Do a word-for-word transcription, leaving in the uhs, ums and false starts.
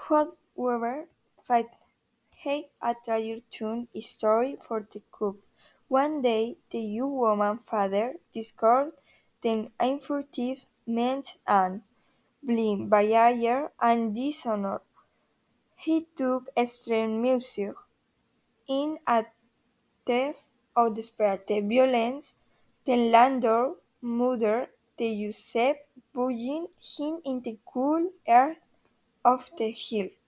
However, fate had a tragic story for the couple. One day, the young woman's father discovered the unfortunate meant an blind behavior and dishonor. He took extreme measures in a theft of desperate violence. The landlord murdered the Joseph, burying him in the cool earth of the hill.